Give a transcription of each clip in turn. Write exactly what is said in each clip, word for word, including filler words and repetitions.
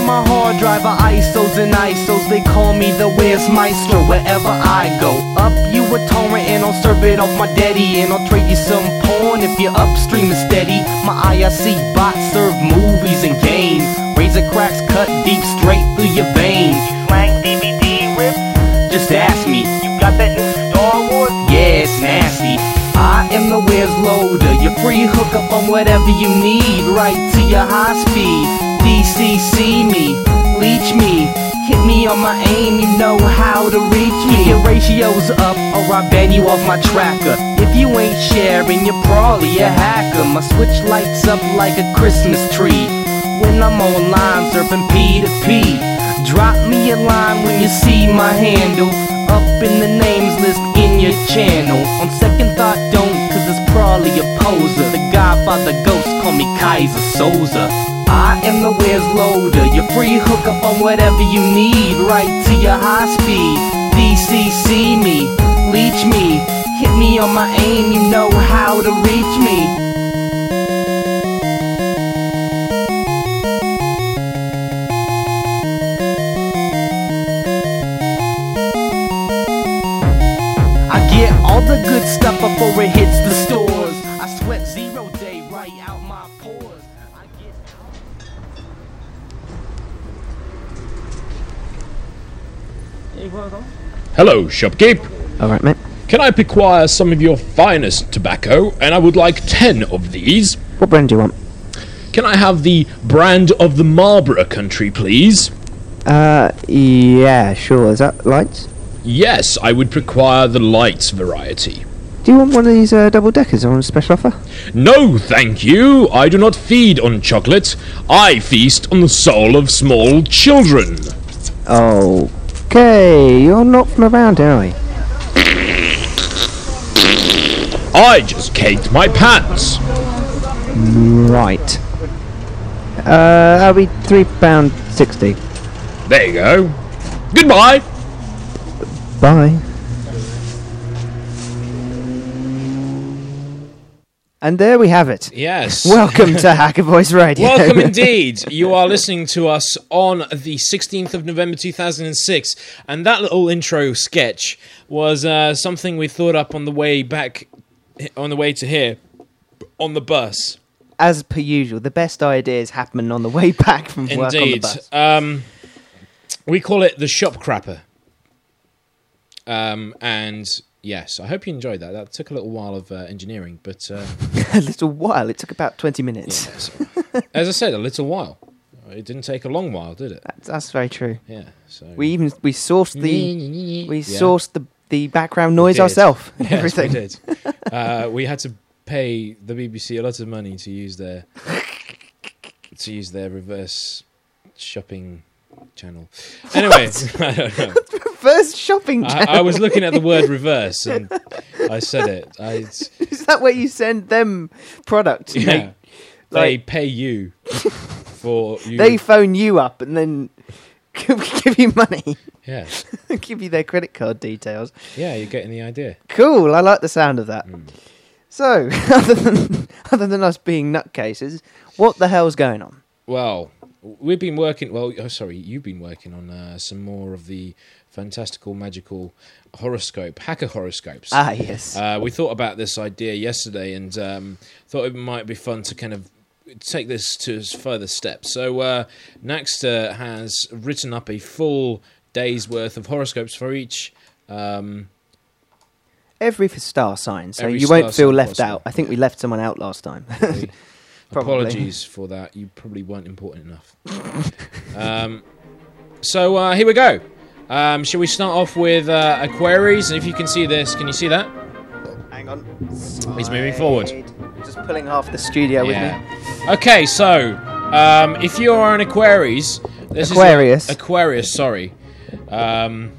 on my hard drive are I S Os and I S Os. They call me the Where's Maestro wherever I go. Up you a torrent and I'll serve it off my daddy, and I'll trade you some porn if you're upstream and steady. My I R C bots serve movies and games. Razor cracks cut deep straight through your veins. Slang D V D rips? Just ask me. You got that new Star Wars? Yeah, it's nasty. I am the Where's Loader, your free hookup on whatever you need, right to your high speed. D C C me, leech me, hit me on my aim, you know how to reach me. Your ratio's up or I ban you off my tracker. If you ain't sharing, you're probably a hacker. My switch lights up like a Christmas tree when I'm online surfing P to P. Drop me a line when you see my handle up in the names list in your channel. On second thought, don't, cause it's probably a poser. The Godfather ghost, call me Kaiser Soze. I am the Where's Loader, your free hookup on whatever you need, right to your high speed. D C C me, leech me, hit me on my aim, you know how to reach me. Get all the good stuff before it hits the stores. I sweat zero day right out my pores. I get... Hello, shopkeep. Alright, mate. Can I acquire some of your finest tobacco? And I would like ten of these. What brand do you want? Can I have the brand of the Marlborough country, please? Uh, yeah, sure. Is that lights? Yes, I would require the lights variety. Do you want one of these uh, double-deckers on a special offer? No, thank you. I do not feed on chocolate. I feast on the soul of small children. Okay, you're not from around here, are you? I just caked my pants. Right. Uh, that'll be three pound sixty. There you go. Goodbye. Bye. And there we have it. Yes. Welcome to Hacker Voice Radio. Welcome indeed. You are listening to us on the sixteenth of November two thousand six, and that little intro sketch was uh, something we thought up on the way back, on the way to here, on the bus. As per usual, the best ideas happen on the way back from indeed. work on the bus. Um, we call it the Shop Crapper. Um, and yes, I hope you enjoyed that. That took a little while of uh, engineering, but uh, a little while. It took about twenty minutes. Yeah, as I said, a little while. It didn't take a long while, did it? That's, that's very true. Yeah. So we even we sourced the we yeah. sourced the the background noise ourselves. Yes, everything. we did. uh, we had to pay the B B C a lot of money to use their to use their reverse shopping channel. Anyway, I don't know. Reverse shopping channel. I, I was looking at the word reverse and I said it. I, Is that where you send them product? Yeah. They, they like, pay you for you. They phone you up and then give you money. Yeah. Give you their credit card details. Yeah, you're getting the idea. Cool. I like the sound of that. Mm. So, other than other than us being nutcases, what the hell's going on? Well, we've been working... Well, oh, sorry, you've been working on uh, some more of the fantastical, magical horoscope, hacker horoscopes. Ah, yes. Uh, we thought about this idea yesterday and um, thought it might be fun to kind of take this to further steps. So, uh, Naxter has written up a full day's worth of horoscopes for each... Um, Every for star sign, so Every you won't star feel sign left possible. out. I think we left someone out last time. Apologies for that. You probably weren't important enough. um, so uh, here we go. Um, shall we start off with uh, Aquaries? And if you can see this, can you see that? Hang on. He's moving forward. Just pulling half the studio Yeah. with me. Okay, so um, if you are an Aquaries, this Aquarius. is your, Aquarius. Sorry. Um,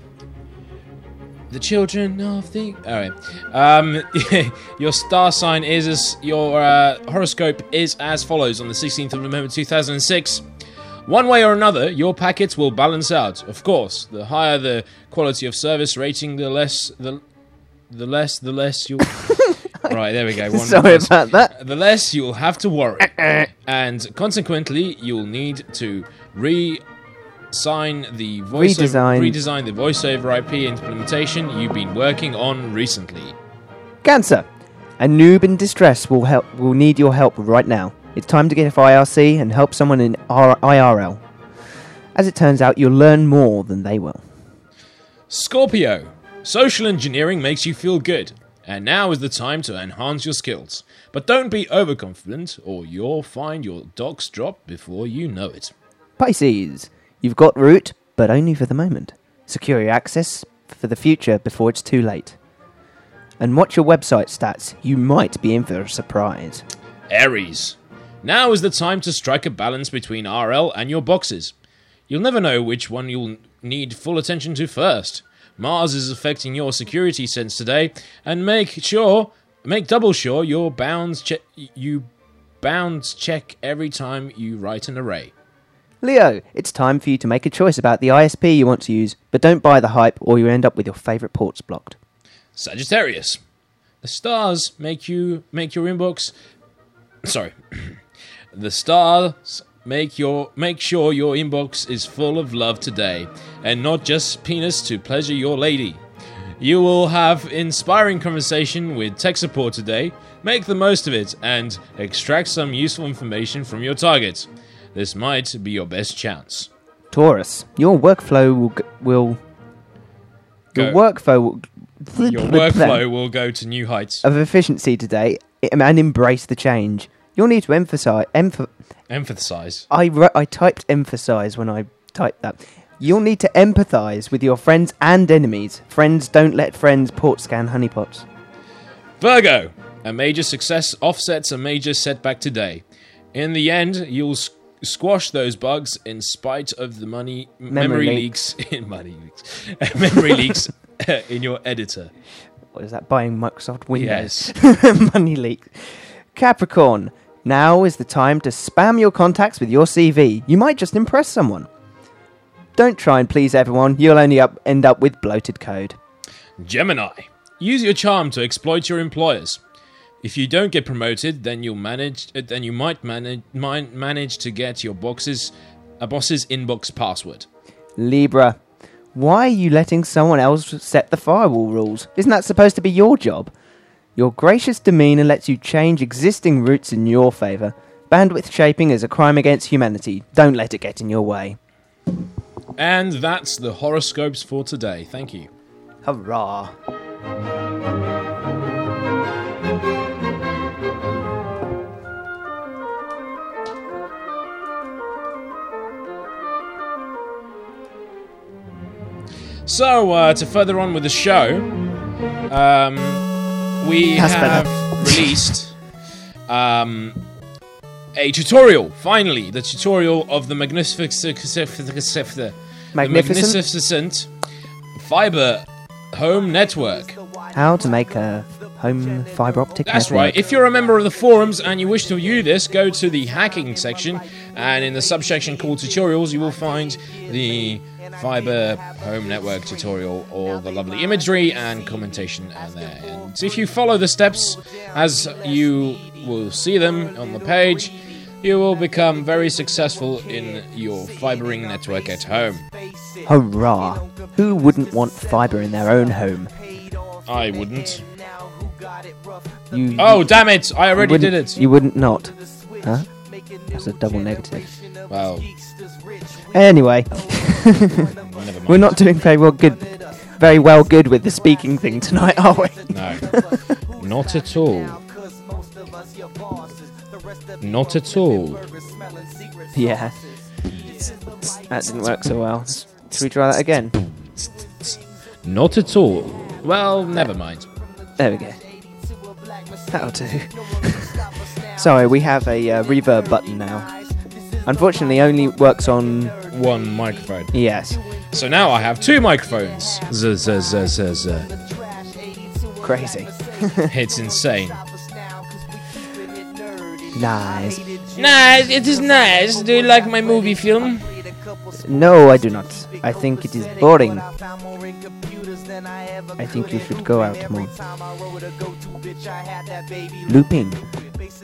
the children of the... All right. Um, your star sign is... As, your uh, horoscope is as follows on the sixteenth of November two thousand six. One way or another, your packets will balance out. Of course, the higher the quality of service rating, the less... The, the less... The less you'll... Right, there we go. One Sorry less. about that. The less you'll have to worry. And consequently, you'll need to re... sign the voiceover, Redesign. redesign the voiceover I P implementation you've been working on recently. Cancer. A noob in distress will help. Will need your help right now. It's time to get off I R C and help someone in R- I R L. As it turns out, you'll learn more than they will. Scorpio. Social engineering makes you feel good, and now is the time to enhance your skills. But don't be overconfident, or you'll find your docs drop before you know it. Pisces. You've got root, but only for the moment. Secure your access for the future before it's too late. And watch your website stats. You might be in for a surprise. Aries. Now is the time to strike a balance between R L and your boxes. You'll never know which one you'll need full attention to first. Mars is affecting your security sense today, and make sure, make double sure your bounds che- you bounds check every time you write an array. Leo, it's time for you to make a choice about the I S P you want to use, but don't buy the hype or you end up with your favourite ports blocked. Sagittarius. The stars make you make your inbox. Sorry, the stars make your make sure your inbox is full of love today, and not just penis to pleasure your lady. You will have inspiring conversation with tech support today. Make the most of it and extract some useful information from your target. This might be your best chance. Taurus, your workflow will g- will your Go. workflow will, Your workflow will go to new heights. of efficiency today and embrace the change. You'll need to emphasize. Emph- Emphasize. I wrote, I typed emphasize when I typed that. You'll need to empathize with your friends and enemies. Friends don't let friends port scan honeypots. Virgo. A major success offsets a major setback today. In the end, you'll s- squash those bugs in spite of the money m- Memory memory leak. leaks in money leaks memory leaks in your editor. What is that? Buying Microsoft Windows. Yes. Money leak. Capricorn. Now is the time to spam your contacts with your C V. You might just impress someone. Don't try and please everyone. You'll only up, end up with bloated code. Gemini. Use your charm to exploit your employers. If you don't get promoted, then you'll manage. Uh, then you might manage might manage to get your box's a boss's inbox password. Libra. Why are you letting someone else set the firewall rules? Isn't that supposed to be your job? Your gracious demeanour lets you change existing routes in your favour. Bandwidth shaping is a crime against humanity. Don't let it get in your way. And that's the horoscopes for today. Thank you. Hurrah. So, uh, to further on with the show, um, we That's have better. released um, a tutorial, finally, the tutorial of the magnificent, the Magnificent? magnificent fiber home network. How to make a home fibre optic That's network. right. If you're a member of the forums and you wish to view this, go to the hacking section, and in the subsection called tutorials, you will find the fiber home network tutorial, all the lovely imagery and commentation in there. And if you follow the steps as you will see them on the page, you will become very successful in your fibering network at home. Hurrah. Who wouldn't want fibre in their own home? I wouldn't. You, Oh, damn it! I you already wouldn't- did it. You wouldn't not. Huh? That's a double negative. Well, Anyway, never mind. we're not doing very well good, very well good with the speaking thing tonight, are we? No. Not at all. Not at all. Yeah. That didn't work so well. Should we try that again? Not at all. Well, never mind. There we go. That'll do. Sorry, we have a uh, reverb button now. Unfortunately, only works on... One microphone. Yes. So now I have two microphones. Z z z z z. Crazy. It's insane. Nice. Nice, it is nice. Do you like my movie film? No, I do not. I think it is boring. I think you should go out more. Looping.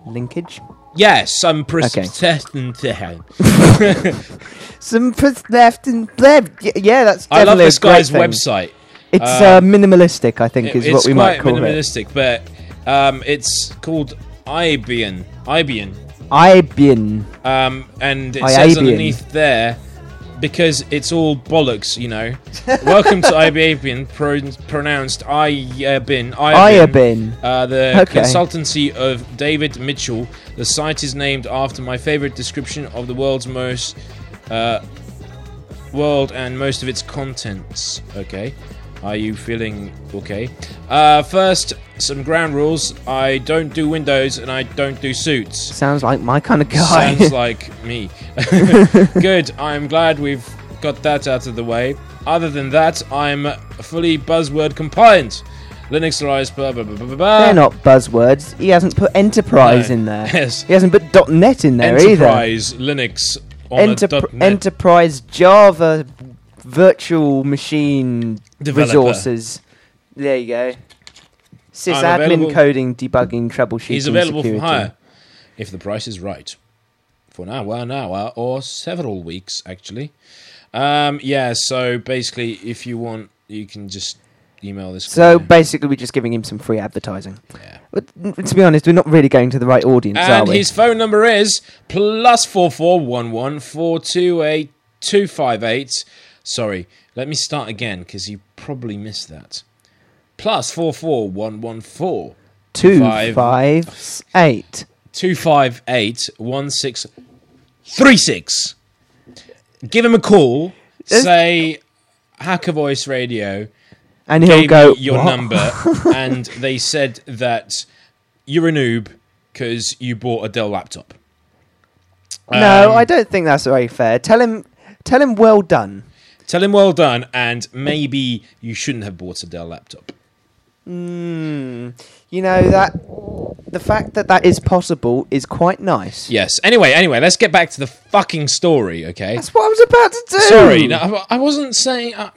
linkage. Yes, some pres- Okay. Some pres- left and left. Y- Yeah, that's I love definitely this a great guy's thing. website. It's Uh, uh, minimalistic, I think, is it's what we quite might call it. minimalistic, but um, it's called Ibian. Ibian. Ibian. Um, and it Iabian. says underneath there, because it's all bollocks, you know. Welcome to Ibian, pro- pronounced Iabin. Iabin. Uh, the Okay. consultancy of David Mitchell. The site is named after my favorite description of the world's most uh, world and most of its contents. Okay. Are you feeling okay? Uh, first, some ground rules. I don't do windows and I don't do suits. Sounds like my kind of guy. Sounds like me. Good. I'm glad we've got that out of the way. Other than that, I'm fully buzzword compliant. Linux Rise, blah, blah, blah, blah, blah. They're not buzzwords. He hasn't put enterprise No. in there. Yes. He hasn't put .net in there either. Enterprise Linux on Enterpr- a .net. Enterprise Java virtual machine Developer. resources. There you go. I'm Sysadmin available- coding, debugging, troubleshooting, He's available security. for hire if the price is right. For an hour, an hour, or several weeks, actually. Um, yeah, so basically, if you want, you can just email this So guy. basically, we're just giving him some free advertising. Yeah. But n- to be honest, we're not really going to the right audience, are And we? his phone number is plus four four one one four two eight two five eight. Sorry, let me start again because you probably missed that. Plus four four one one four Two five- five s- eight. two five eight one six three six. Give him a call. Is- Say Hacker Voice Radio And he'll gave go, me your "What?" number, and they said that you're a noob because you bought a Dell laptop. No, Um, I don't think that's very fair. Tell him, tell him well done. Tell him well done, and maybe you shouldn't have bought a Dell laptop. Mm, you know that the fact that that is possible is quite nice. Yes. Anyway, anyway, let's get back to the fucking story, okay? That's what I was about to do. Sorry, no, I I wasn't saying. Uh,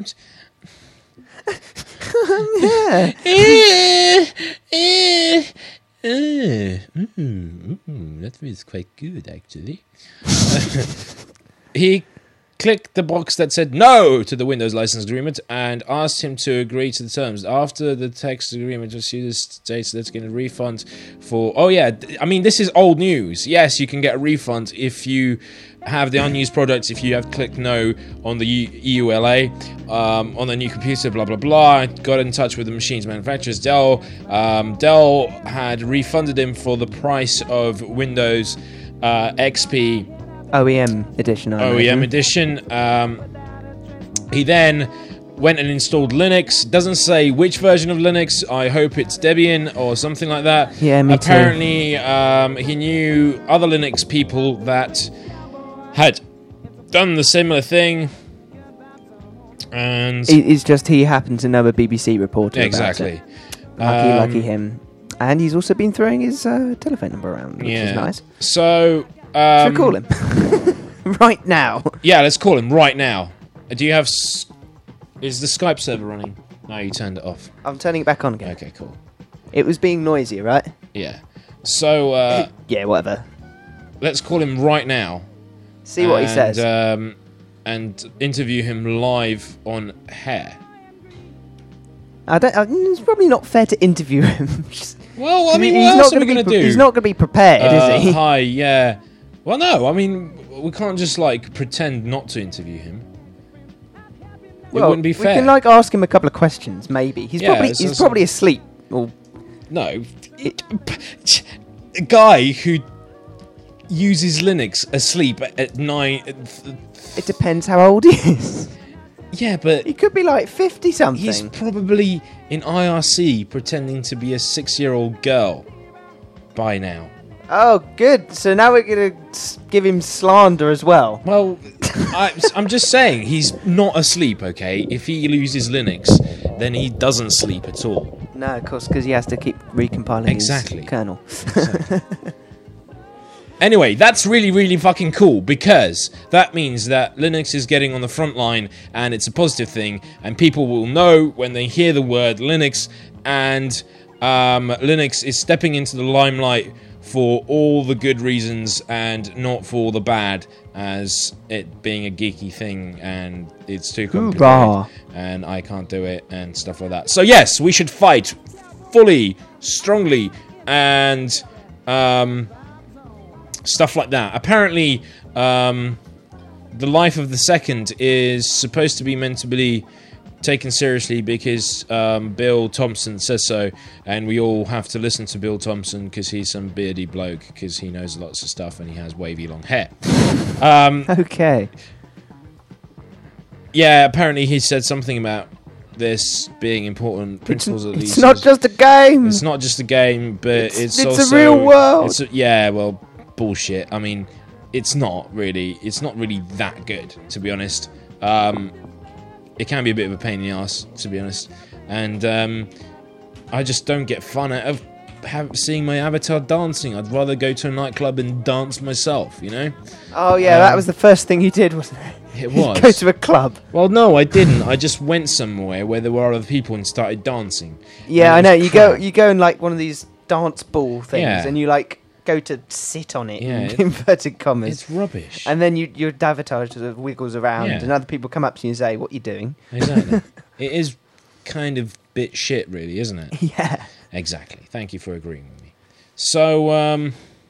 Yeah. eh, eh, eh, mm, mm, that was quite good, actually. He clicked the box that said no to the Windows license agreement and asked him to agree to the terms. After the text agreement, just use states that's getting a refund for. Oh yeah, th- I mean this is old news. Yes, you can get a refund if you have the unused products. If you have clicked no on the U- E U L A um, on the new computer, blah blah blah. Got in touch with the machine's manufacturers, Dell. Um, Dell had refunded him for the price of Windows uh, X P. O E M edition. I O E M imagine. edition. Um, he then went and installed Linux. Doesn't say which version of Linux. I hope it's Debian or something like that. Yeah, me too. Apparently, um, he knew other Linux people that had done the similar thing. And It- It's just he happened to know a B B C reporter. exactly. About it. Lucky, Um, lucky him. And he's also been throwing his uh, telephone number around, which Yeah. is nice. So, Should um, we call him right now? yeah, let's call him right now. Do you have? S- is the Skype server running? No, you turned it off. I'm turning it back on again. Okay, cool. It was being noisy, right? Yeah. So uh, Yeah, whatever. let's call him right now. See what he and, says. Um, and interview him live on Hair. I don't. I, it's probably not fair to interview him. Just- Well, I mean, he's what not else are gonna we going be to pre- do? He's not going to be prepared, Uh, is he? Hi, yeah. Well, no, I mean, we can't just, like, pretend not to interview him. Well, it wouldn't be We fair. can like ask him a couple of questions, maybe. He's Yeah, probably so- he's so- probably asleep. Or No. A guy who uses Linux asleep at, at nine... it depends how old he is. Yeah, but He could be like fifty something. he's probably in I R C pretending to be a six-year-old girl by now. Oh, good. So now we're gonna s- give him slander as well. Well, I, I'm just saying, he's not asleep, okay? If he uses Linux, then he doesn't sleep at all. No, of course, because he has to keep recompiling Exactly. his kernel. Anyway, that's really, really fucking cool, because that means that Linux is getting on the front line, and it's a positive thing, and people will know when they hear the word Linux, and um, Linux is stepping into the limelight for all the good reasons and not for the bad, as it being a geeky thing and it's too complicated Hoorah. and I can't do it and stuff like that. So yes, we should fight fully, strongly, and um, stuff like that. Apparently, um, the life of the second is supposed to be meant to be taken seriously because um, Bill Thompson says so, and we all have to listen to Bill Thompson because he's some beardy bloke, because he knows lots of stuff and he has wavy long hair. Um, Okay. yeah, apparently he said something about this being important principles. At least It's not just a game. it's not just a game, but it's, It's- it's a also real world. It's a, yeah, well, bullshit. I mean, it's not really. It's not really that good, to be honest. Um, it can be a bit of a pain in the ass, to be honest, and um, I just don't get fun out of have, seeing my avatar dancing. I'd rather go to a nightclub and dance myself. You know, Oh yeah, Um, that was the first thing you did, wasn't it? it You was. Go to a club. Well, no, I didn't. I just went somewhere where there were other people and started dancing. Yeah, I And it know. was You go, crap. you go in like one of these dance ball things, Yeah. and you like go to sit on it Yeah, in it- inverted commas, It's rubbish. and then you your avatar sort of wiggles around, Yeah. and other people come up to you and say, "What are you doing?" Exactly. It is kind of bit shit, really, isn't it? Yeah. Exactly. Thank you for agreeing with me. So, um,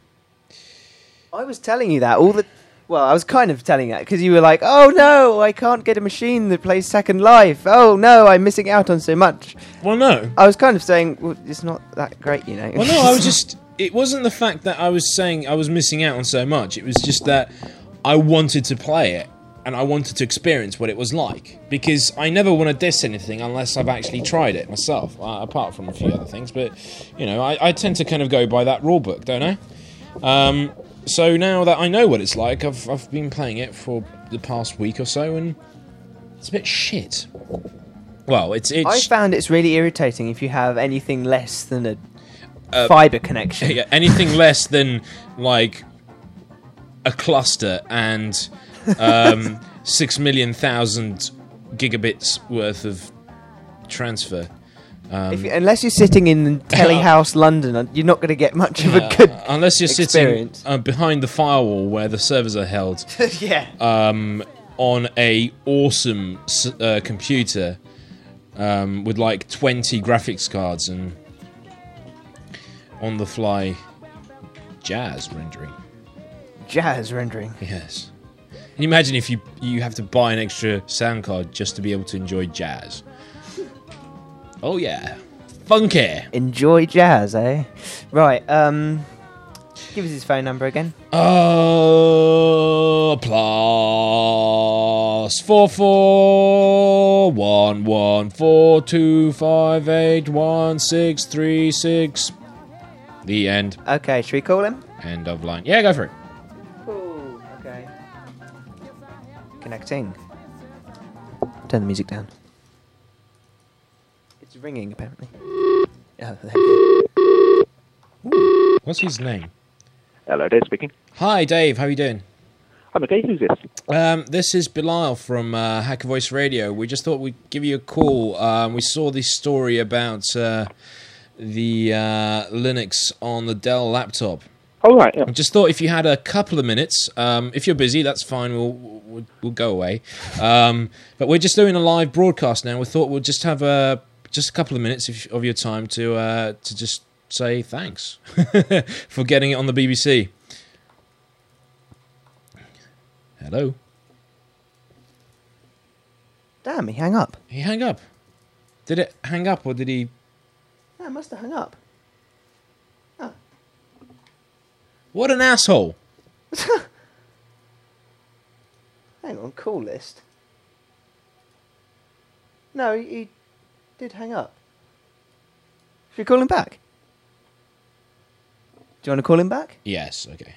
I was telling you that all the. Well, I was kind of telling that because you were like, "Oh no, I can't get a machine that plays Second Life. Oh no, I'm missing out on so much." well, no. I was kind of saying, well, "It's not that great, you know." Well, no, I was just... It wasn't the fact that I was saying I was missing out on so much. It was just that I wanted to play it, and I wanted to experience what it was like. Because I never want to diss anything unless I've actually tried it myself, uh, apart from a few other things. But, you know, I, I tend to kind of go by that rule book, don't I? Um, so now that I know what it's like, I've, I've been playing it for the past week or so, and it's a bit shit. Well, it's... it's I found it's really irritating if you have anything less than a Uh, fiber connection. Yeah, anything less than like a cluster and um, six million thousand gigabits worth of transfer. Um, If you, unless you're sitting in Telehouse London, you're not going to get much of a uh, good unless you're experience. sitting uh, behind the firewall where the servers are held yeah. um, on a awesome s- uh, computer um, with like twenty graphics cards and on the fly jazz rendering. Jazz rendering. Yes. Can you imagine if you you have to buy an extra sound card just to be able to enjoy jazz? Oh yeah, funky. Enjoy jazz, eh? Right. Um, give us his phone number again. Oh, plus four four one one four two five eight one six three six. The end. Okay, should we call him? End of line. Yeah, go for it. Cool. Okay. Connecting. Turn the music down. It's ringing, apparently. Oh, there we go. What's his name? Hello, Dave speaking. Hi, Dave. How are you doing? I'm okay. Who's this? Um, this is Bilal from uh, Hacker Voice Radio. We just thought we'd give you a call. Um, we saw this story about uh, the uh, Linux on the Dell laptop. Oh, right, yeah. I just thought if you had a couple of minutes, um, if you're busy, that's fine. We'll we'll, we'll go away. Um, but we're just doing a live broadcast now. We thought we'll just have a just a couple of minutes of, of your time to uh, to just say thanks for getting it on the B B C. Hello. Damn, he hung up. He hung up. Did it hang up or did he? No, it must have hung up. What an asshole! Hang on, call list. No, he, he did hang up. Should we call him back? Do you want to call him back? Yes. Okay.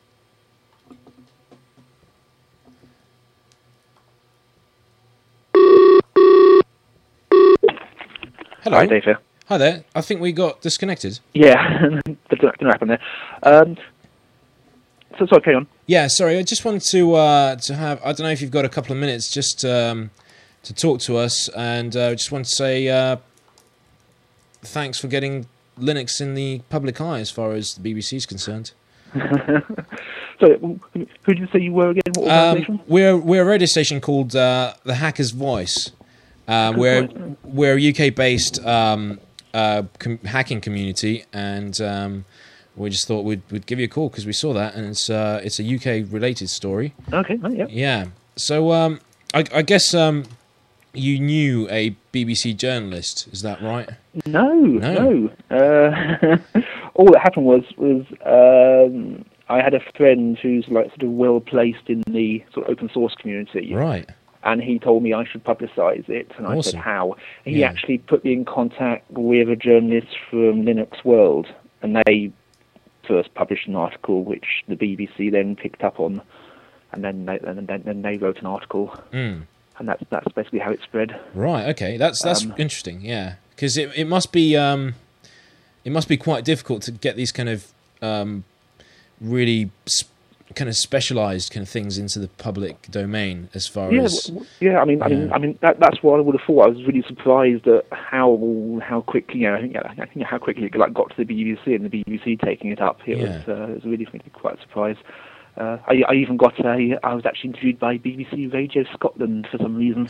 Hello. Hi, Dave here. Hi there. I think we got disconnected. Yeah, that didn't happen there. Um, so, sorry, carry on. Yeah, sorry. I just wanted to uh, to have. I don't know if you've got a couple of minutes just um, to talk to us, and uh, just want to say uh, thanks for getting Linux in the public eye as far as the B B C is concerned. So, who who did you say you were again? What organisation? Um, we're we're a radio station called uh, the Hacker's Voice. Uh, we're Voice. we're a U K-based um, uh, com- hacking community, and um, we just thought we'd we'd give you a call because we saw that, and it's uh, it's a U K-related story. Okay, right, yeah. Yeah. So um, I, I guess um, you knew a B B C journalist, is that right? No, No. no. Uh, all that happened was was um, I had a friend who's like sort of well placed in the sort of open source community, Right. and he told me I should publicise it, and I Awesome. said how. He Yeah. actually put me in contact with a journalist from Linux World, and they first published an article which the B B C then picked up on, and then they, and then, then they wrote an article, Mm. and that's that's basically how it spread. Right. Okay. That's that's Um, interesting. Yeah, because it it must be um, it must be quite difficult to get these kind of um, really sp- kind of specialized kind of things into the public domain as far Yeah, as w- yeah. I mean, I mean, yeah. I mean, that, that's what I would have thought. I was really surprised at how how quickly, you know, I think, I think how quickly it like got to the B B C and the B B C taking it up. It Yeah. was, uh, it was really, really quite a surprise. Uh, I, I even got a. I was actually interviewed by B B C Radio Scotland for some reason.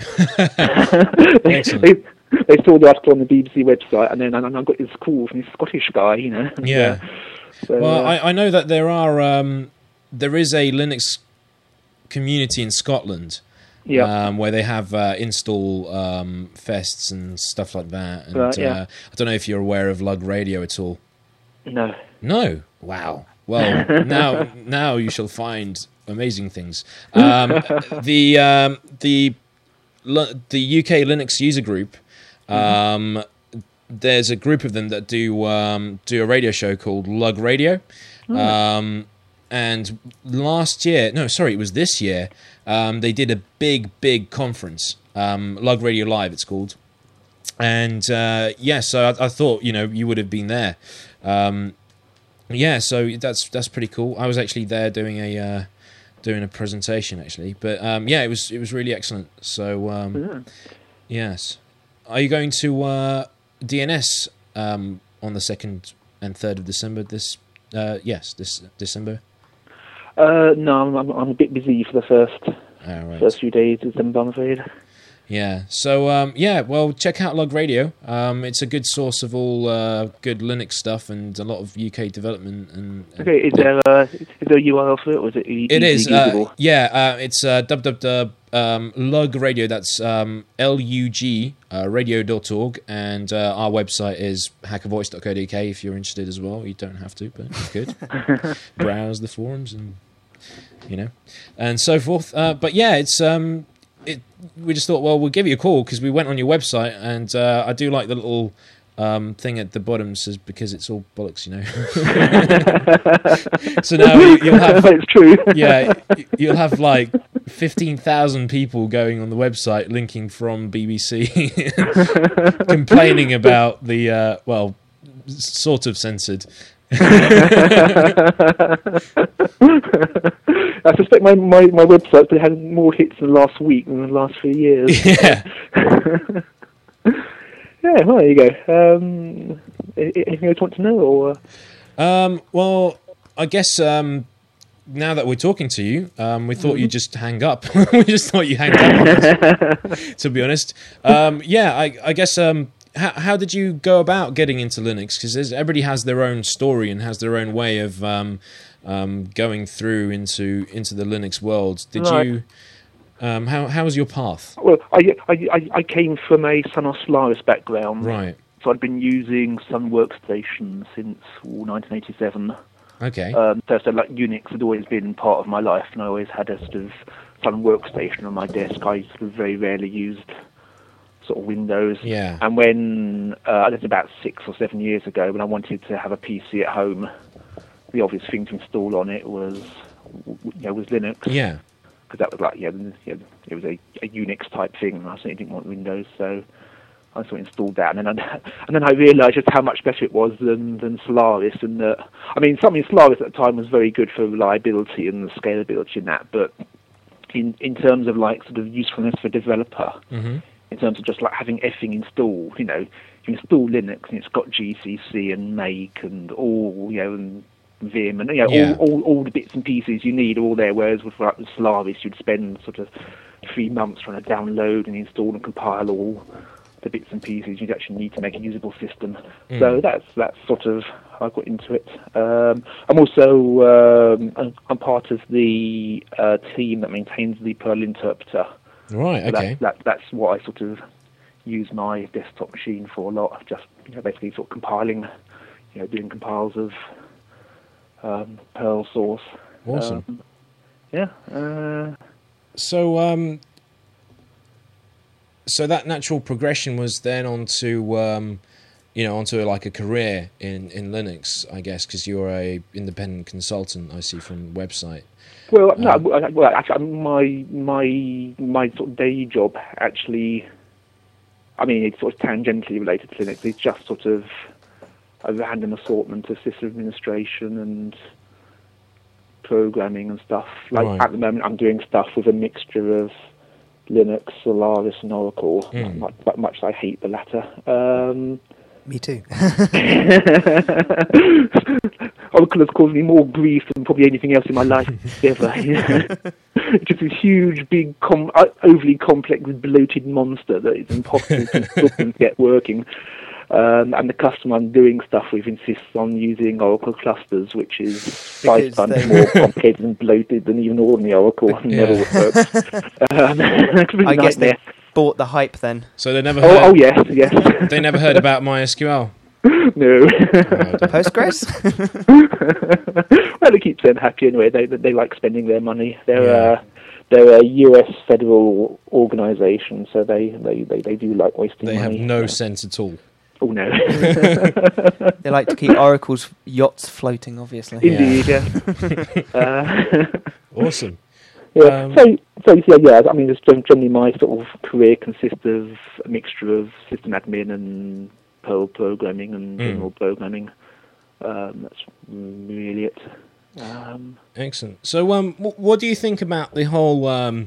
they, Excellent. they, they saw the article on the B B C website, and then and I got this call from this Scottish guy, you know. and, Yeah. uh, so, Well, uh, I, I know that there are um, there is a Linux community in Scotland. yeah. Um, where they have uh, install um, fests and stuff like that. And Right, yeah. uh, I don't know if you're aware of Lug Radio at all. no. No. Wow. Well, now now you shall find amazing things. Um, the um, the Lu- the U K Linux user group. Um, there's a group of them that do um, do a radio show called Lug Radio. Um, and last year, no, sorry, it was this year. Um, they did a big, big conference, um, Lug Radio Live, it's called. And uh, yeah, so I, I thought, you know, you would have been there. Um, yeah, so that's that's pretty cool. I was actually there doing a uh, doing a presentation actually, but um, yeah, it was it was really excellent. So um, Yeah. yes, are you going to uh, D N S um, on the second and third of December? This uh, yes, this December. Uh, no, I'm, I'm I'm a bit busy for the first All right. first few days of December, I'm afraid. Yeah. So um, yeah, well, check out Lug Radio. Um, it's a good source of all uh, good Linux stuff and a lot of U K development. And, and Okay, is there uh, is there a U R L for it, or is it e- it is. easily Uh, usable? yeah. Uh, it's uh, www. Um, Lug Radio. That's um, L U G uh, radio dot org, and uh, our website is hacker voice dot co dot U K. If you're interested as well, you don't have to, but you could browse the forums and you know and so forth. Uh, but yeah, it's um, it. We just thought, well, we'll give you a call because we went on your website, and uh, I do like the little um, thing at the bottom says because it's all bollocks, you know. So now you, you'll have It's true. yeah, y- you'll have like fifteen thousand people going on the website linking from B B C, complaining about the, uh, well, sort of censored. I suspect my, my, my website but it had more hits in the last week than the last few years. Yeah. Yeah, well, there you go. Um, a- a- anything else you want to know? Or Um, well, I guess um, now that we're talking to you, um, we thought you'd just hang up. We just thought you hanged up on us, to be honest. Um, yeah, I, I guess... Um, how, how did you go about getting into Linux? Because everybody has their own story and has their own way of um, um, going through into into the Linux world. Did Right. you? Um, how how was your path? Well, I, I, I- I came from a Sun or Solaris background. Right. So I'd been using Sun Workstation since ooh, nineteen eighty-seven. Okay. Um, so, so like Unix had always been part of my life, and I always had a sort of Sun Workstation on my desk. I sort of very rarely used sort of Windows. Yeah. And when uh, that's about six or seven years ago, when I wanted to have a P C at home, the obvious thing to install on it was, you know, was Linux. Yeah. Because that was like, yeah, yeah it was a, a Unix type thing, and I certainly didn't want Windows, so I sort of installed that, and then I, and then I realised just how much better it was than than Solaris, and that I mean, something Solaris at the time was very good for reliability and the scalability in that, but in in terms of like sort of usefulness for a developer, Mm-hmm. in terms of just like having effing installed, you know, you install Linux and it's got G C C and Make and all, you know, and Vim and, you know, Yeah. all, all, all the bits and pieces you need are all there, whereas with like, the Solaris you'd spend sort of three months trying to download and install and compile all the bits and pieces you'd actually need to make a usable system. Mm. So that's that's sort of how I got into it. Um, I'm also um, I'm, I'm part of the uh, team that maintains the Perl interpreter. Right. So Okay. That, that, that's what I sort of use my desktop machine for a lot. Just, you know, basically sort of compiling, you know, doing compiles of um, Perl source. Awesome. Um, yeah. Uh, So, um, so that natural progression was then onto, um, you know, onto like a career in, in Linux, I guess, because you're a independent consultant. I see from the website. well, no. Um, I- Well, actually, my my my sort of day job actually. I mean, it's sort of tangentially related to Linux. It's just sort of a random assortment of system administration and programming and stuff. Like Right. at the moment, I'm doing stuff with a mixture of Linux, Solaris, and Oracle. Mm. Much, much, much as I hate the latter. Um, Me too. Oracle has caused me more grief than probably anything else in my life ever. It's just a huge, big, com- uh, overly complex, bloated monster that is impossible to install and get working. Um, and the customer I'm doing stuff with insists on using Oracle clusters, which is five Because times they- more complicated and bloated than even ordinary Oracle. And never Yeah. works. Um, it's a really I guess they nightmare. bought the hype then. So they never heard, Oh, oh yes, yes. they never heard about MySQL. No. Postgres? Well, it keeps them happy anyway. They they like spending their money. They're Yeah. uh, they're a U S federal organisation, so they, they, they, they do like wasting They have money. no So- sense at all. Oh no. They like to keep Oracle's yachts floating, obviously. Indeed, yeah. uh, Awesome. yeah. Um, so, so yeah, yeah. I mean, just generally my sort of career consists of a mixture of system admin and Perl programming and Mm. general programming. Um, that's really it. Um, Excellent. So, um, wh- what do you think about the whole um,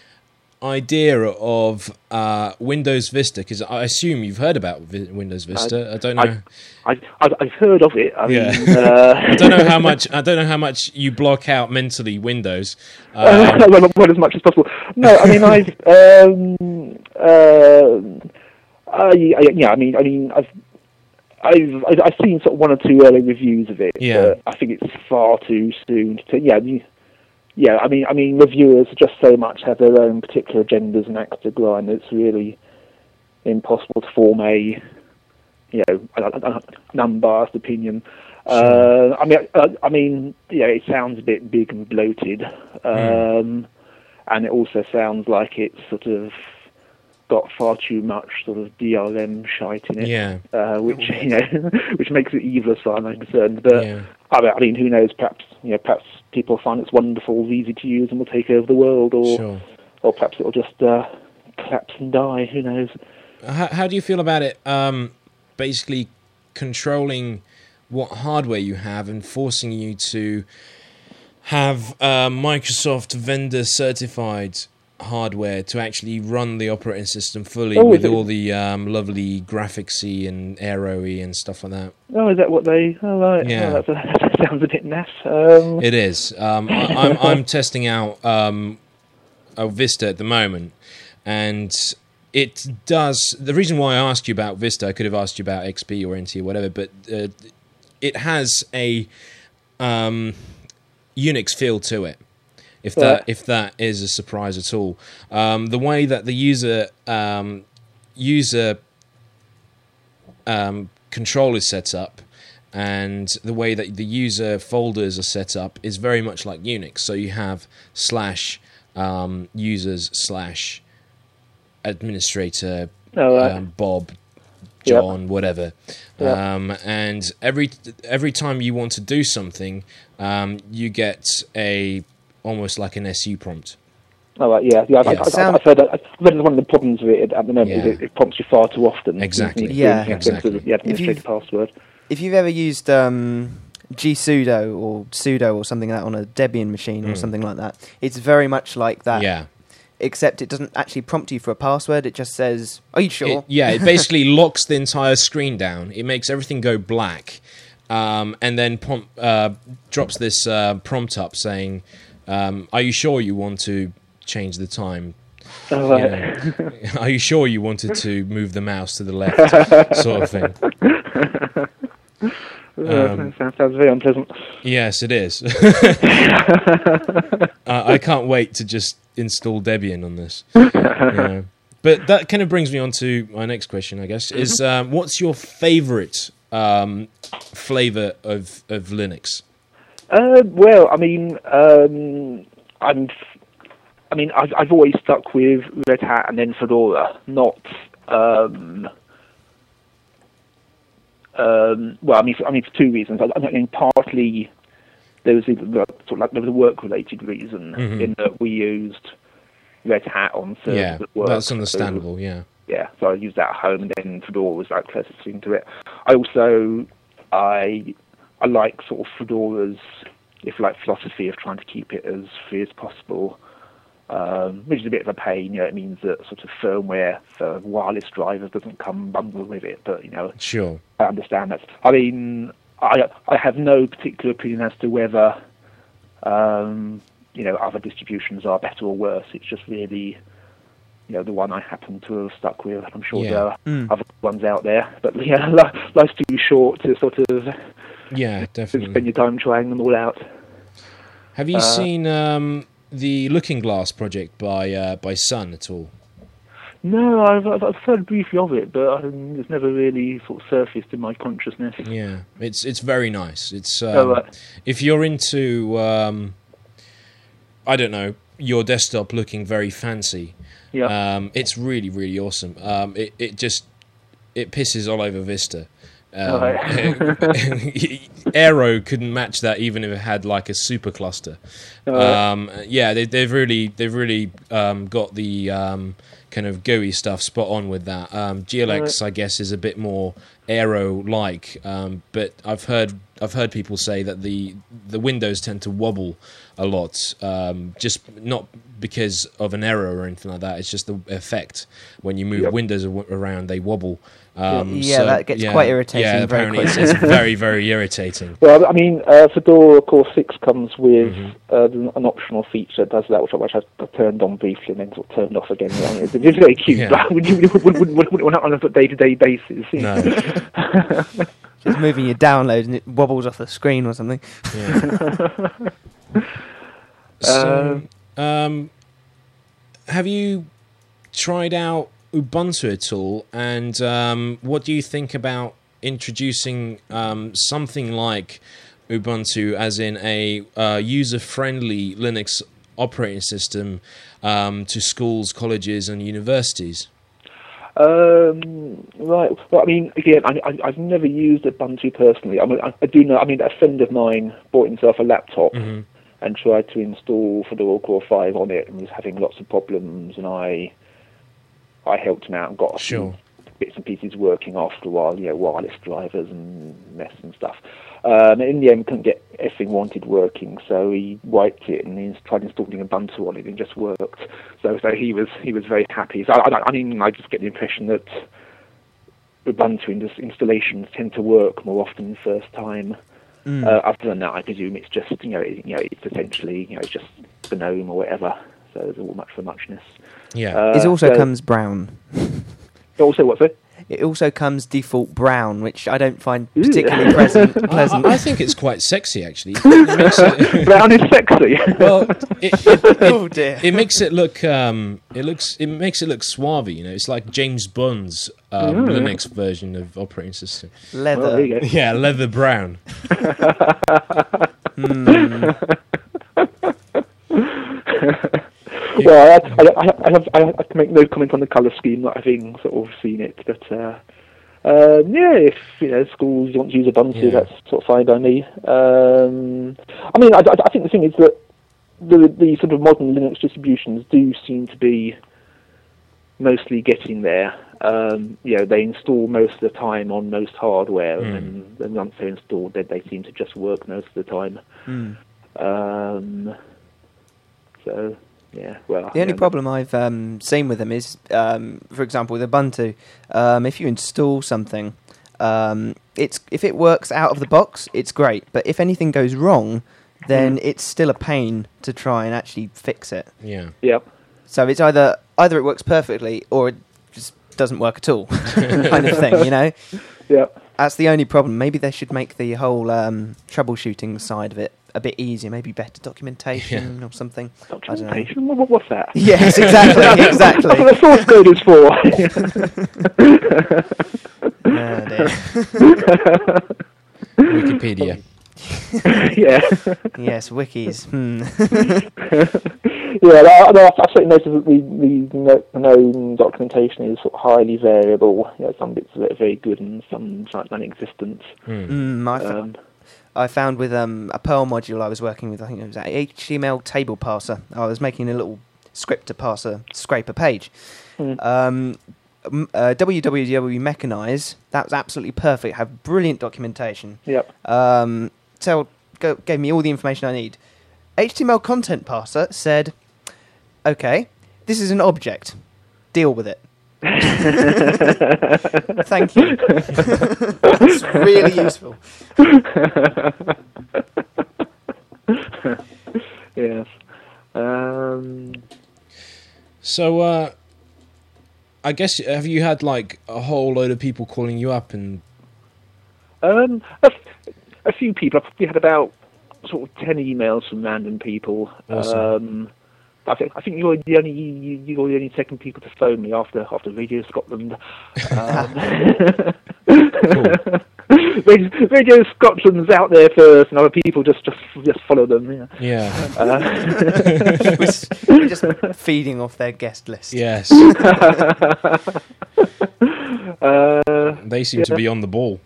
idea of uh, Windows Vista? Because I assume you've heard about Vi- Windows Vista. I, don't know. I, I, I've, I've heard of it. I Yeah. mean, uh, I don't know how much. I don't know how much you block out mentally Windows. Um, well, well, as much as possible. No, I mean, I've, um, uh, I, I, yeah, I mean, I mean, I've, I've, I've I've seen sort of one or two early reviews of it. Yeah. But I think it's far too soon to. Yeah, the, yeah. I mean, I mean, reviewers just so much have their own particular agendas and axe to grind. It's really impossible to form a, you know, a, a, an unbiased opinion. Sure. Uh, I mean, I, I mean, yeah, it sounds a bit big and bloated, um, Mm. and it also sounds like it's sort of got far too much sort of D R M shite in it, yeah. uh, which you know, which makes it evil as far as I'm concerned. But Yeah. I mean, I mean, who knows? Perhaps you know, perhaps people find it's wonderful, easy to use, and will take over the world, or Sure. or perhaps it'll just uh, collapse and die. Who knows? How, how do you feel about it? Um, basically, controlling what hardware you have and forcing you to have uh, Microsoft vendor certified hardware to actually run the operating system fully Oh, with is it? all the um, lovely graphicsy and aero-y and stuff like that. Oh, is that what they? Oh, right. Yeah. Oh, that's a, that sounds a bit naff. Um, It is. Um, I, I'm, I'm testing out um, a Vista at the moment, and it does. The reason why I asked you about Vista, I could have asked you about X P or N T or whatever, but uh, it has a um, Unix feel to it. If that Right. if that is a surprise at all, um, the way that the user um, user um, control is set up, and the way that the user folders are set up is very much like Unix. So you have slash um, users slash administrator Oh, right. um, Bob, Yep. John, whatever. Yep. Um, and every every time you want to do something, um, you get a almost like an S U prompt. Oh, right, yeah, yeah. I've, Yeah. I've, Sound- I've heard that. I've heard that one of the problems with it at the moment Yeah. is it, it prompts you far too often. Exactly. You need to Yeah. enter Exactly. The administrator password. If you've ever used um, gsudo or sudo or something like that on a Debian machine or Mm. something like that, it's very much like that. Yeah, except it doesn't actually prompt you for a password. It just says, "Are you sure?" It, yeah, it basically locks the entire screen down. It makes everything go black, um, and then prompt, uh, drops this uh, prompt up saying, um, "Are you sure you want to change the time? Oh, You right. know, are you sure you wanted to move the mouse to the left?" Sort of thing. Uh, Um, sounds, sounds very unpleasant. Yes, it is. uh, I can't wait to just install Debian on this. Yeah. But that kind of brings me on to my next question, I guess, is um, what's your favourite um, flavour of, of Linux? Uh, well, I mean, um, I'm. I mean, I've, I've always stuck with Red Hat and then Fedora, not. Um, um, well, I mean, for, I mean, for two reasons. I, I mean, partly there was a, sort of like there was a work-related reason Mhm. in that we used Red Hat on servers Yeah, at work. that's understandable, yeah. Yeah, so I used that at home, and then Fedora was like closest thing to it. I also, I, I like sort of Fedora's, if you like, philosophy of trying to keep it as free as possible, um, which is a bit of a pain. You know, it means that sort of firmware for wireless drivers doesn't come bundled with it, but you know, Sure. I understand that. I mean, I I have no particular opinion as to whether, um, you know, other distributions are better or worse. It's just really, you know, the one I happen to have stuck with. I'm sure Yeah. there are Mm. other ones out there, but yeah, li- life's too short to sort of Yeah, spend definitely. your time trying them all out. Have you uh, seen um, the Looking Glass project by uh, by Sun at all? No, I've, I've I've heard briefly of it, but um, it's never really sort of surfaced in my consciousness. Yeah, it's it's very nice. It's um, Oh, right. if you're into um, I don't know, your desktop looking very fancy. Yeah. Um, it's really really awesome. Um, it it just it pisses all over Vista. Um, Oh, right. Aero couldn't match that even if it had like a supercluster. Oh, right. Um, yeah, they, they've really they've really um, got the um, kind of G U I stuff spot on with that. Um, G L X, I guess, is a bit more Aero-like, um, but I've heard I've heard people say that the the windows tend to wobble a lot, um, just not because of an error or anything like that. It's just the effect when you move Yep. windows a- around, they wobble. Um, Yeah, so- that gets yeah, quite irritating Yeah, very apparently it's, quickly. it's very very irritating. Well, I mean, uh, Fedora Core six comes with Mhm. uh, an optional feature that does that, which I, which I turned on briefly and then sort of turned off again. You know, It's, it's very cute, Yeah. but wouldn't you- wouldn't- wouldn't- wouldn't- not on a day-to-day basis. you know. No. Just moving your download and it wobbles off the screen or something. Yeah. So, um, have you tried out Ubuntu at all? And um, what do you think about introducing um, something like Ubuntu, as in a uh, user-friendly Linux operating system, um, to schools, colleges, and universities? Um, right. Well, I mean, again, I, I, I've never used Ubuntu personally. I mean, I, I do know. I mean, a friend of mine bought himself a laptop Mhm. and tried to install Fedora Core five on it, and was having lots of problems. And I, I helped him out and got a Sure. few bits and pieces working after a while. You know, wireless drivers and mess and stuff. Um, in the end, couldn't get everything wanted working, so he wiped it and he tried installing Ubuntu on it, and it just worked. So, so he was he was very happy. So, I, I mean, I just get the impression that Ubuntu in- installations tend to work more often the first time. Mm. Uh, other than that, I presume it's just you know it, you know it's essentially you know it's just GNOME or whatever. So there's all much for muchness. Yeah. Uh, it also so- comes brown. Also, what's it? It also comes default brown, which I don't find particularly present, I, pleasant. I, I think it's quite sexy, actually. It makes it, Brown is sexy. well, it, it, it, Oh, dear. it makes it look. Um, it looks. It makes it look suave. You know, it's like James Bond's um, Mm. Linux version of operating system. Leather. Well, there you go. Yeah, leather brown. Mm. Well, I, I, I, I, have, I have to make no comment on the colour scheme, not having sort of seen it. But uh, uh, yeah, if you know schools want to use Ubuntu, Yeah. that's sort of fine by me. Um, I mean, I, I I think the thing is that the the sort of modern Linux distributions do seem to be mostly getting there. Um, you know, they install most of the time on most hardware, Mm. and then once they're installed, they, they seem to just work most of the time. Mm. Um, so Yeah, well, The only yeah, problem I've um, seen with them is, um, for example, with Ubuntu, um, if you install something, um, it's if it works out of the box, it's great. But if anything goes wrong, then Mm. it's still a pain to try and actually fix it. Yeah. Yep. So it's either either it works perfectly or it just doesn't work at all, kind of thing. You know, Yep. that's the only problem. Maybe they should make the whole um, troubleshooting side of it a bit easier. Maybe better documentation or something. I don't know. Documentation? What, what- what's that? Yes, exactly, That's exactly. what the source code is for. Oh, dear. Wikipedia. Yeah. Yes, wikis. Hmm. Yeah, no, no, I've certainly noticed that the, the kno- known documentation is sort of highly variable. You know, some bits of it are very good and some like non-existent. Mm, I, fo- Um, I found with um, a Perl module I was working with, I think it was an H T M L table parser. I was making a little script to parse a scrape a page. Mm. Um, m- uh, W W W Mechanize, that was absolutely perfect. Have brilliant documentation. Yep. Um, tell, go, gave me all the information I need. H T M L content parser said, "Okay, this is an object. Deal with it." Thank you. That's really useful. Yes. Um, So, uh, I guess, have you had, like, a whole load of people calling you up and... um, a, a few people. I've probably had about sort of ten emails from random people. Awesome. Um, I think I think you're the only you, you're the only second people to phone me after after Radio Scotland. Um, Radio, Radio Scotland's out there first, and other people just just, just follow them. Yeah. Yeah. Uh, We're just feeding off their guest list. Yes. uh, They seem to be on the ball.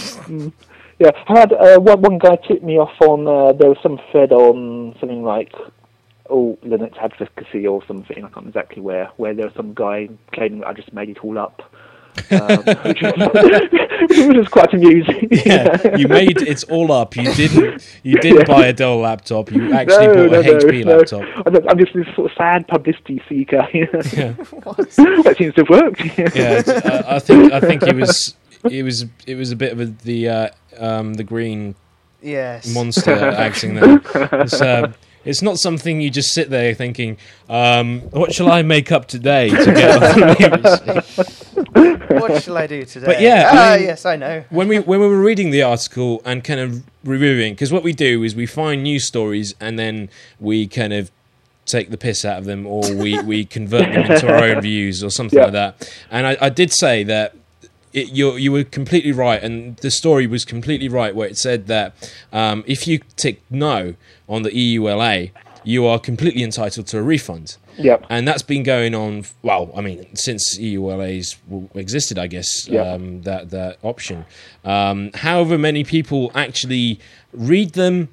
Yeah, I had uh, one, one guy tip me off on, uh, there was some thread on something like, oh, Linux advocacy or something, I can't remember exactly where, where there was some guy claiming that I just made it all up. Um, which, was, which was quite amusing. Yeah, you made it's all up. You didn't. You didn't Yeah. buy a Dell laptop. You actually No, bought a no, no, H P no. laptop. I'm I'm just this sort of sad publicity seeker. Yeah, That seems to have worked. yeah. it's, uh, I think. I think it was. It was. It was a bit of a, the uh, um, the green Yes. monster acting there. It's, uh, it's not something you just sit there thinking, um, "What shall I make up today to get on the B B C?" What shall I do today? But yeah, I Ah, mean- yes, I know. when we when we were reading the article and kind of reviewing, because what we do is we find news stories and then we kind of take the piss out of them, or we, we convert them into our own views or something Yeah. like that. And I, I did say that it, you you were completely right, and the story was completely right where it said that um, if you tick no on the E U L A, you are completely entitled to a refund. Yep. And that's been going on, well, I mean, since E U L As w- existed, I guess, Yeah. um, that, that option. Um, however many people actually read them,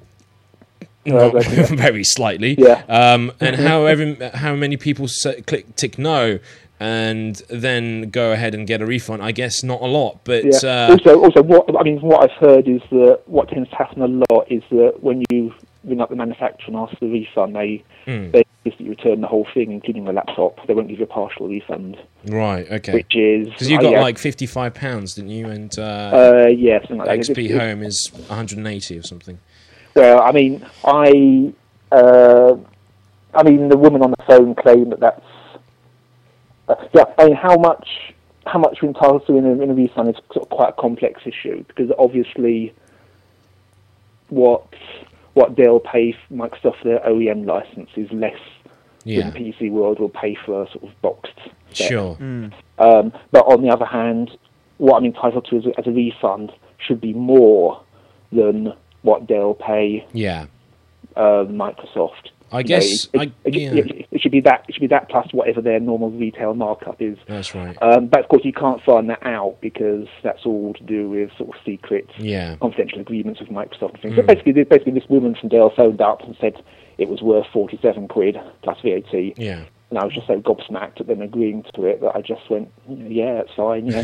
Well, not that's- very slightly, Yeah. um, and however how many people say, click tick no and then go ahead and get a refund, I guess not a lot. But Yeah. uh, also, also, what I mean, what I've heard is that what tends to happen a lot is that when you ring up the manufacturer and ask for a refund, they mm, they basically return the whole thing, including the laptop. They won't give you a partial refund, right, okay. which is Because you uh, got yeah, like fifty-five pounds, didn't you? And uh, uh, yeah, something like that. X P It's- it's- Home is one hundred eighty or something. Well, I mean, I, uh, I mean, the woman on the phone claimed that that's, uh, yeah. I mean, how much, how much you're entitled to in a, in a refund is sort of quite a complex issue, because obviously, what what they'll pay for Microsoft for their O E M license is less Yeah, than P C World will pay for a sort of boxed set. sure. Mm. Um, but on the other hand, what I'm entitled to as a, as a refund should be more than what they'll pay Yeah. uh, Microsoft. I You guess, know, I, it, it, yeah, it, it should be that. It should be that plus whatever their normal retail markup is. that's right. Um, but of course, you can't find that out because that's all to do with sort of secret, Yeah, confidential agreements with Microsoft and things. Mm. So basically, basically, this woman from Dell phoned up and said it was worth forty-seven quid plus V A T. yeah. And I was just so gobsmacked at them agreeing to it that I just went, yeah, it's fine. Yeah.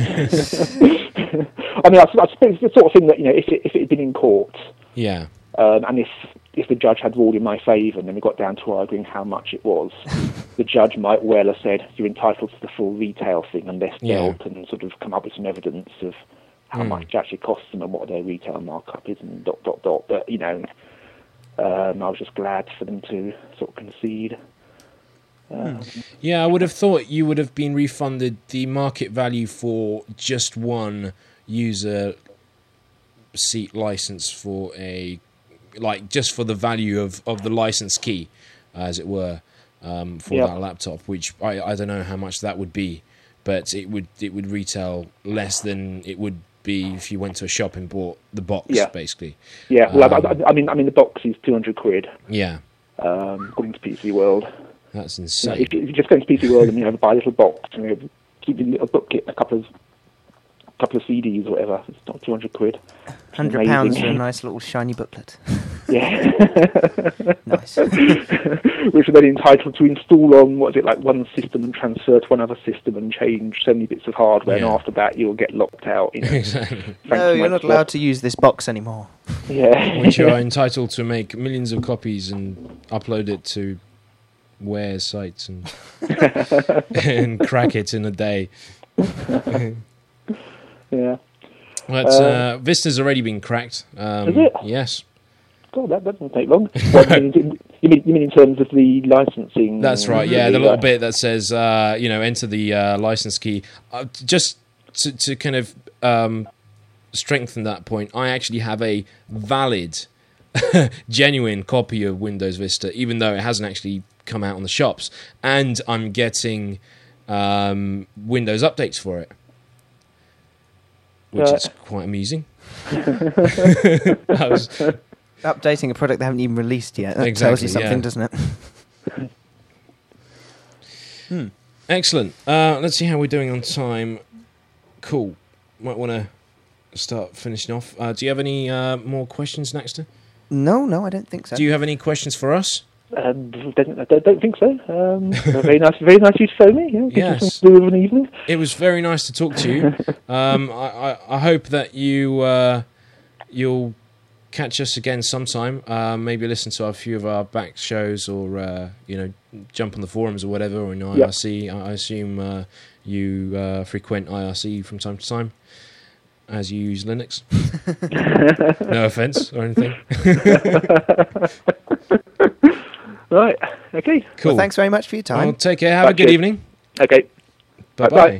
I mean, I, I suppose it's the sort of thing that, you know, if it, if it had been in court, Yeah, um, and if if the judge had ruled in my favour and then we got down to arguing how much it was, the judge might well have said, you're entitled to the full retail thing unless Yeah. Dell can sort of come up with some evidence of how Mm. much it actually costs them and what their retail markup is and dot, dot, dot. But, you know, um, I was just glad for them to sort of concede. Um, Yeah, I would have thought you would have been refunded the market value for just one user seat license for a, like, just for the value of, of the license key, as it were, um, for Yeah. that laptop, which I, I don't know how much that would be, but it would it would retail less than it would be if you went to a shop and bought the box, Yeah. basically. yeah, well, Um, I, I, I mean, I mean, the box is two hundred quid, Yeah, um, according to P C World. that's You know, insane. if, if you just go into P C World and, you know, buy a little box, and, you know, keep a little booklet, a couple of couple of C Ds or whatever, it's not two hundred quid. Hundred pounds Amazing. for a nice little shiny booklet. Yeah. Nice. Which are then entitled to install on, what is it, like one system and transfer to another system and change so many bits of hardware, Yeah. and after that you'll get locked out. You know. Exactly. Thanks No, to you're not Microsoft. allowed to use this box anymore. Yeah. Which you are entitled to make millions of copies and upload it to Ware sites and and crack it in a day. Yeah. But Uh, uh, Vista's already been cracked. Um, Is it? Yes, God, that doesn't take long. What, you, mean, you, mean, you mean in terms of the licensing? that's right. Yeah, the uh, little bit that says, uh, you know, enter the uh, license key. Uh, just to, to kind of um, strengthen that point, I actually have a valid, genuine copy of Windows Vista, even though it hasn't actually come out on the shops, and I'm getting um, Windows updates for it, which Uh, is quite amusing. I was, Updating a product they haven't even released yet. That tells Exactly, you something, yeah. doesn't it? excellent. Uh, let's see how we're doing on time. Cool. Might want to start finishing off. Uh, do you have any uh, more questions, Naxter? No, no, I don't think so. Do you have any questions for us? Um, don't, I don't, don't think so. Um, very nice, very nice you to phone me. Yeah, gives Yes. you something to do of an evening. It was very nice to talk to you. Um, I, I, I hope that you uh, you'll catch us again sometime. Uh, maybe listen to a few of our back shows, or uh, you know, jump on the forums or whatever, or in I R C. I assume uh, you uh, frequent I R C from time to time, as you use Linux. No offense or anything. Right. Okay. Cool. Well, thanks very much for your time. Well, take care. Have a Right, good cheers. evening. Okay. Bye Bye-bye.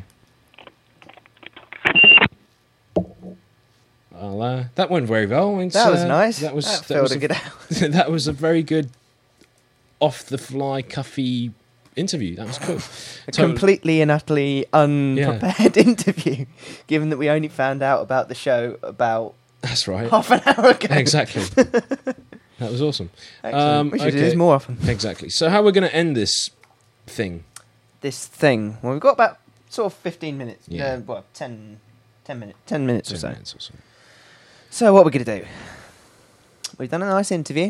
bye. Well, uh, that went very well. It's, that was uh, nice. That was that, that filled was a a, good hour. that was a very good, off the fly, cuffy interview. That was cool. A Total- completely and utterly unprepared interview, given that we only found out about the show about That's right. half an hour ago. Exactly. That was awesome. Excellent. Um, we should do okay. this more often. Exactly. So, how we're going to end this thing? This thing. Well, we've got about sort of fifteen minutes. Yeah. Uh, well, ten, ten minutes. Ten minutes or Ten so. minutes or so. So what we're going to do? We've done a nice interview.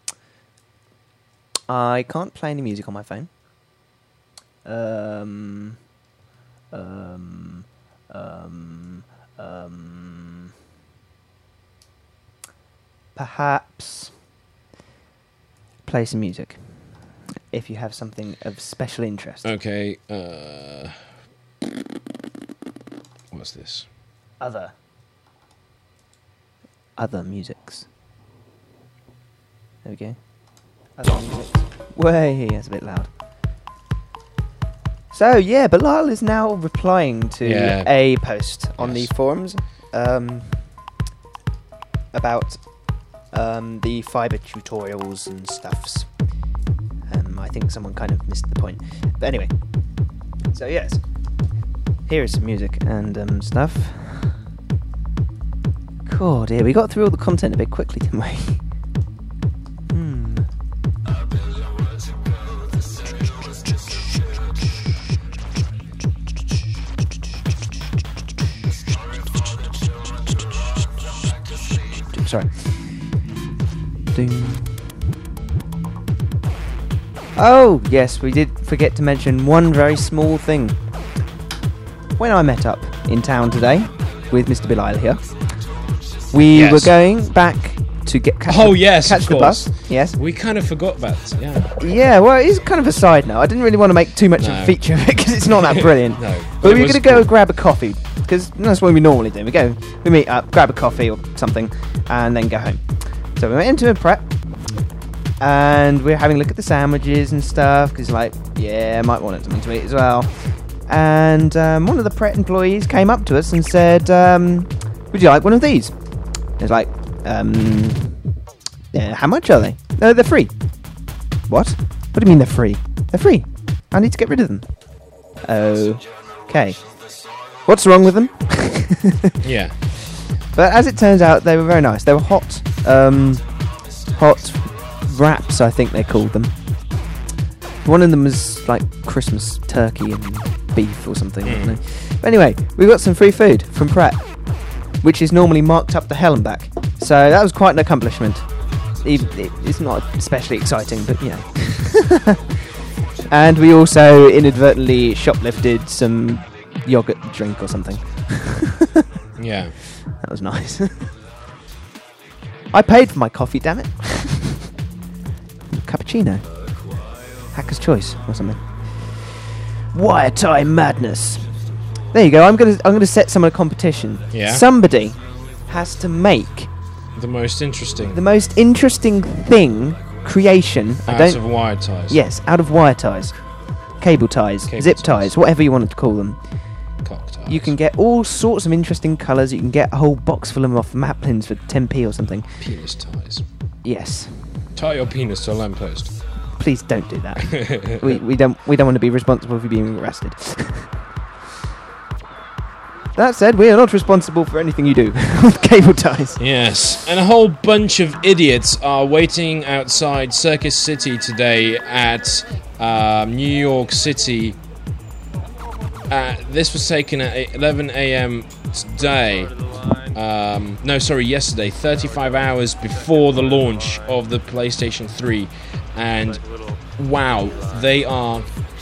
I can't play any music on my phone. Um, um, um, um, perhaps play some music if you have something of special interest. Okay. Uh, what's this? Other. Other musics. There we go. Other musics. Way, that's a bit loud. So yeah, Bilal is now replying to Yeah. a post on Yes. the forums um, about um, the fiber tutorials and stuffs. Um, I think someone kind of missed the point, but anyway. So yes, here is some music and um, stuff. God, yeah, we got through all the content a bit quickly, didn't we? Hmm. Sorry. Ding. Oh, yes, we did forget to mention one very small thing. When I met up in town today with Mister Bilal here, we Yes. were going back to get catch Oh the, yes, catch of the course. bus. Yes. We kind of forgot about it. Yeah. Yeah, well, it's kind of a side note. I didn't really want to make too much of No. a feature of it because it's not that brilliant. No, But but it we were was going to go cool. grab a coffee because that's what we normally do. We go, we meet up, grab a coffee or something, and then go home. So we went into a prep, and we we're having a look at the sandwiches and stuff because, like, yeah, I might want something to eat as well. And um, one of the Pret employees came up to us and said, um, "Would you like one of these?" It was like, um, yeah, how much are they? No, they're free. What? What do you mean they're free? They're free. I need to get rid of them. Okay. What's wrong with them? Yeah. But as it turns out, they were very nice. They were hot, um, hot wraps, I think they called them. One of them was like Christmas turkey and beef or something. I don't know. But anyway, we got some free food from Pret, which is normally marked up the hell and back. So that was quite an accomplishment. Even, it, it's not especially exciting, but you know. And we also inadvertently shoplifted some yogurt drink or something. Yeah. That was nice. I paid for my coffee, damn it. Cappuccino. Hacker's Choice or something. Wire tie madness. There you go. I'm gonna I'm gonna set some of the competition. Yeah. Somebody has to make The most interesting the most interesting thing creation. I out don't. of wire ties. Yes, out of wire ties, cable ties, Cable zip ties. ties, whatever you wanted to call them. Cock ties. You can get all sorts of interesting colours. You can get a whole box full of them off Maplins for ten p or something. penis ties. Yes. Tie your penis to a lamppost. Please don't do that. we we don't we don't want to be responsible for being arrested. That said, we are not responsible for anything you do with cable ties. Yes, and a whole bunch of idiots are waiting outside Circus City today at um, New York City. Uh, this was taken at eleven a.m. today. Um, no, sorry, yesterday, thirty-five hours before the launch of the PlayStation three. And wow, they are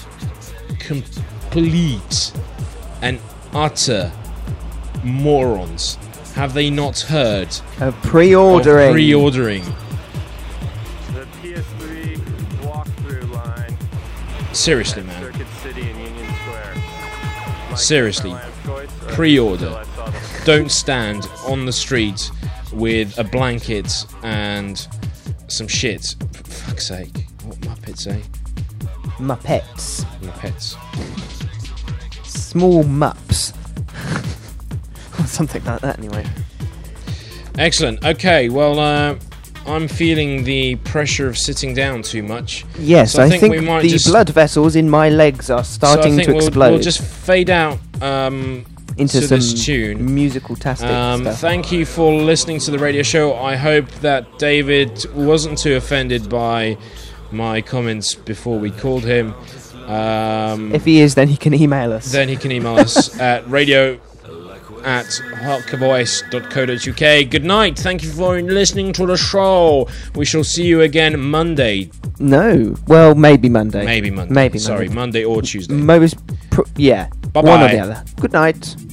complete and utter morons. Have they not heard Uh, pre-ordering. of pre-ordering? The P S three walkthrough line. Seriously, at man. Circuit City and Union Square. My Seriously. Carolina's choice, or Pre-order. until I saw them. Don't stand on the street with a blanket and some shit. For fuck's sake. What Muppets say? Muppets. Muppets. Small mups. Or something like that, anyway. Excellent. Okay, well, uh, I'm feeling the pressure of sitting down too much. Yes, So I I, think think, we might the just- blood vessels in my legs are starting so I think to we'll, explode We'll just fade out um, into to some this tune. musical tastic Um, stuff. thank you for listening to the radio show. I hope that David wasn't too offended by my comments before we called him. Um, If he is, then he can email us. then he can email us at radio at hotcavoice dot co dot uk. Good night. Thank you for listening to the show. We shall see you again Monday. No. Well, maybe Monday. Maybe Monday. Maybe Sorry, Monday. Monday or Tuesday. Most pr- yeah. Bye-bye. One or the other. Good night.